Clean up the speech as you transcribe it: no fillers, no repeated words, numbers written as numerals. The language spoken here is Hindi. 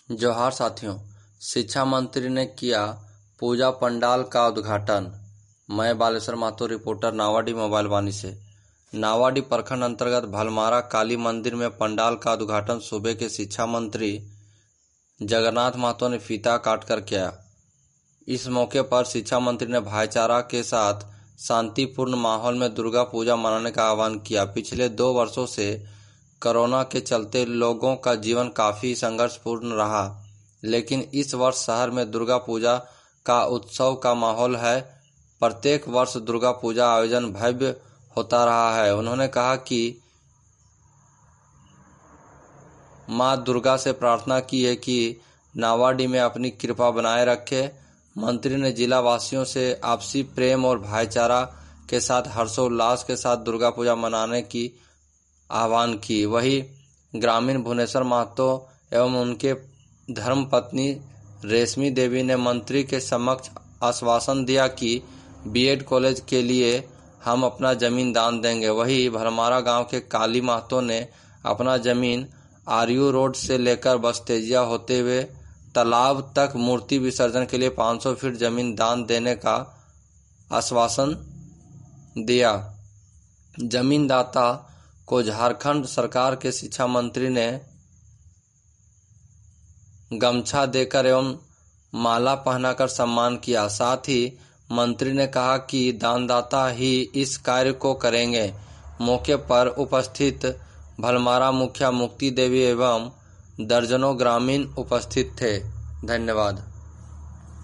जोहार साथियों, शिक्षा मंत्री ने किया पूजा पंडाल का उद्घाटन। मैं बालेश्वर महतो, रिपोर्टर नावाडीह मोबाइल वाणी से। नावाडीह प्रखंड अंतर्गत भलमारा काली मंदिर में पंडाल का उद्घाटन सूबे के शिक्षा मंत्री जगन्नाथ महतो ने फीता काटकर किया। इस मौके पर शिक्षा मंत्री ने भाईचारा के साथ शांतिपूर्ण माहौल में दुर्गा पूजा मनाने का आह्वान किया। पिछले 2 वर्षों से कोरोना के चलते लोगों का जीवन काफी संघर्षपूर्ण रहा, लेकिन इस वर्ष शहर में दुर्गा पूजा का उत्सव का माहौल है। प्रत्येक वर्ष दुर्गा पूजा आयोजन भव्य होता रहा है। उन्होंने कहा कि मां दुर्गा से प्रार्थना की है कि नावाडीह में अपनी कृपा बनाए रखे। मंत्री ने जिला वासियों से आपसी प्रेम और भाईचारा के साथ हर्षोल्लास के साथ दुर्गा पूजा मनाने की आह्वान की। वहीं ग्रामीण भुवनेश्वर महतो एवं उनके धर्मपत्नी रेशमी देवी ने मंत्री के समक्ष आश्वासन दिया कि बीएड कॉलेज के लिए हम अपना जमीन दान देंगे। वहीं भलमारा गांव के काली महतो ने अपना जमीन आरयू रोड से लेकर बस्तेजिया होते हुए तालाब तक मूर्ति विसर्जन के लिए 500 फीट जमीन दान देने का आश्वासन दिया। जमीन दाता को झारखंड सरकार के शिक्षा मंत्री ने गमछा देकर एवं माला पहनाकर सम्मान किया। साथ ही मंत्री ने कहा कि दानदाता ही इस कार्य को करेंगे। मौके पर उपस्थित भलमारा मुखिया मुक्ति देवी एवं दर्जनों ग्रामीण उपस्थित थे। धन्यवाद।